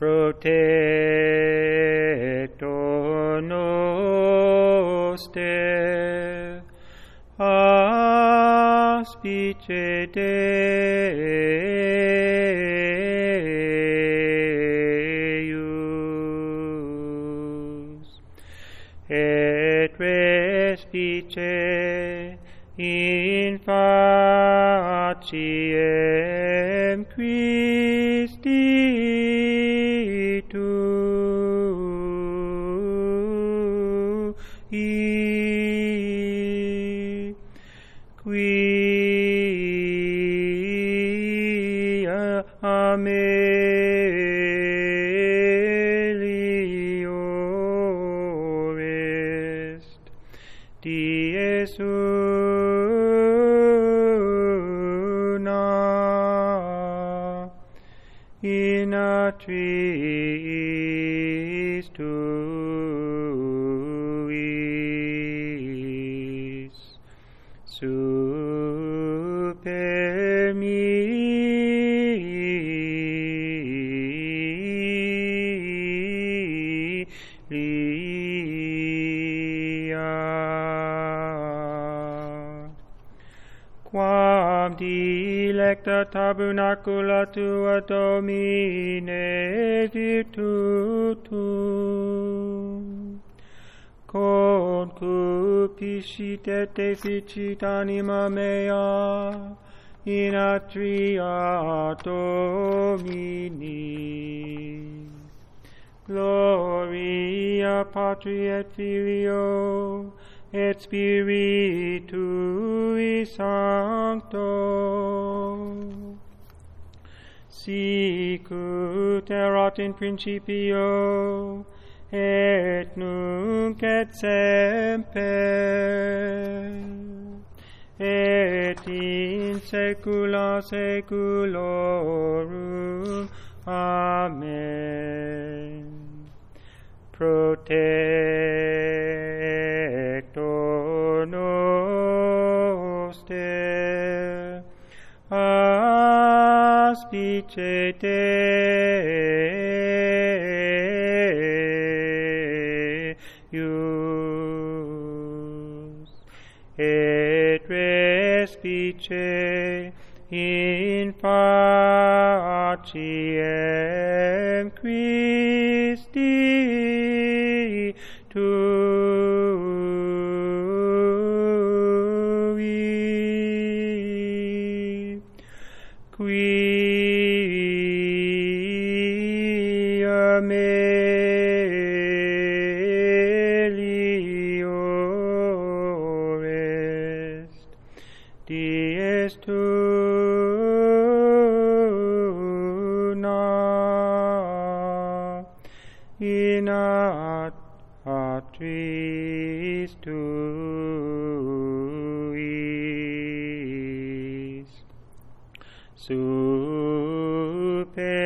protector noster, aspice Deus, et respice in faciem Christi tui, quia amelior est, dies una in atris tuis super milia, quam dilecta tabernacula tua Domine virtutum, concupiscit et deficit anima mea in atria Domini. Gloria Patri et Filio et Spiritui Sancto, sicut erat in principio, et nunc et semper, et in saecula saeculorum. Amen. Protector noster, aspice Deus, et respice in faciem Christi tui, quia melior est, dies una in atris tuis super